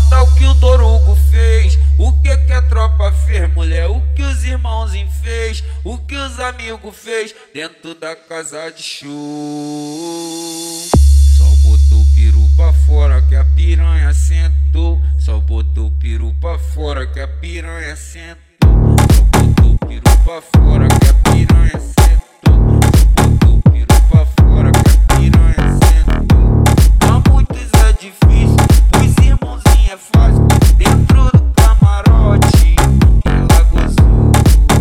conta o que o Torugo fez, o que a tropa fez, mulher, o que os irmãozinhos fez, o que os amigos fez dentro da casa de show. Só botou o peru pra fora que a piranha sentou. Só botou o peru pra fora que a piranha sentou. Só botou o peru pra fora que a piranha sentou. Só botou o peru pra fora que a piranha sentou. Pra muitos é difícil, os irmãozinhos é fácil. Dentro do camarote ela gozou.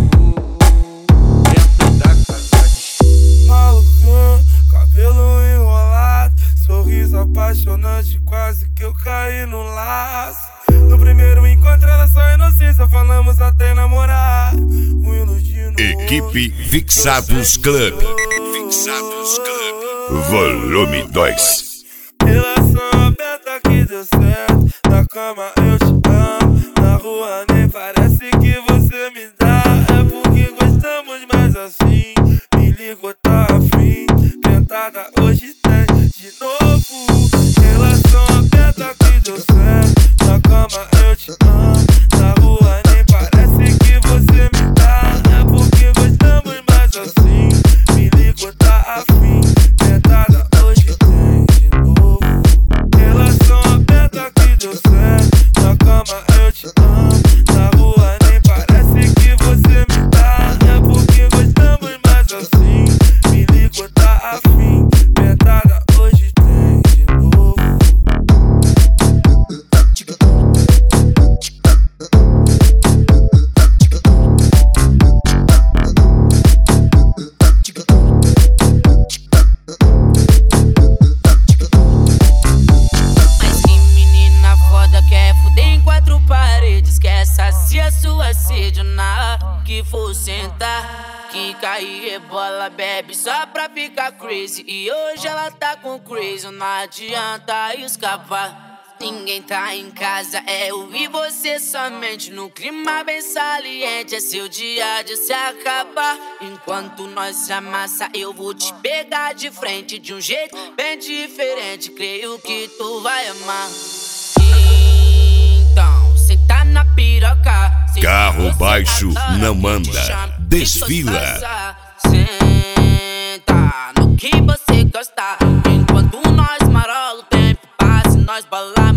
Dentro da casa de show. Malucão, cabelo enrolado, sorriso apaixonante, quase que eu caí no laço. No primeiro encontro era só inocência, falamos até namorar. Equipe Fixados Club. Fixados Club. Volume 2. Relação aberta que deu certo. Na cama eu te amo, na rua nem parece que você me dá. É porque gostamos mais assim. Me ligou, tá afim. Tentada hoje tem de novo. Relação aberta que deu certo. Na cama eu te amo, na rua nem parece que você me dá. É porque gostamos mais assim. Me ligou, tá afim. Tentada hoje tem de novo. Relação aberta que deu certo. Na cama eu te amo, na rua nem parece que você me dá. É porque gostamos mais assim. Me ligou, tá afim. Tentada hoje tem de novo. Mas que menina foda, quer fuder em quatro paredes, quer saciar sua sede na que for sentar, que cair rebola, bebe só pra ficar crazy. E hoje ela tá com crazy, não adianta escapar. Ninguém tá em casa, é eu e você somente. No clima bem saliente, é seu dia de se acabar. Enquanto nós se amassa, eu vou te pegar de frente de um jeito bem diferente. Creio que tu vai amar. Então, senta na piroca. Carro baixo não anda, desfila. Senta no que você gosta. Enquanto nós marola, o tempo passa e nós balança.